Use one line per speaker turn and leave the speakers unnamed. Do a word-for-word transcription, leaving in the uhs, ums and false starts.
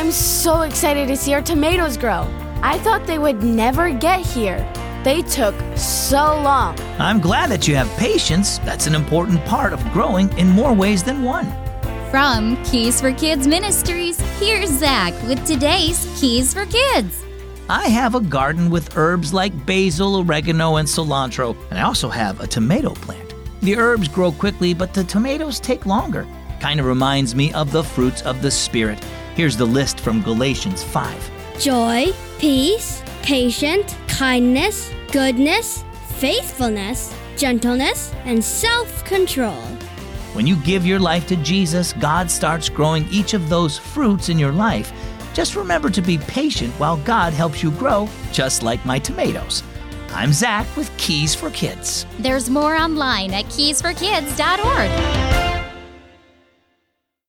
I'm so excited to see our tomatoes grow. I thought they would never get here. They took so long.
I'm glad that you have patience. That's an important part of growing in more ways than one.
From Keys for Kids Ministries, here's Zach with today's Keys for Kids.
I have a garden with herbs like basil, oregano, and cilantro, and I also have a tomato plant. The herbs grow quickly, but the tomatoes take longer. Kind of reminds me of the fruits of the Spirit. Here's the list from Galatians five.
Joy, peace, patience, kindness, goodness, faithfulness, gentleness, and self-control.
When you give your life to Jesus, God starts growing each of those fruits in your life. Just remember to be patient while God helps you grow, just like my tomatoes. I'm Zach with Keys for Kids.
There's more online at keys for kids dot org.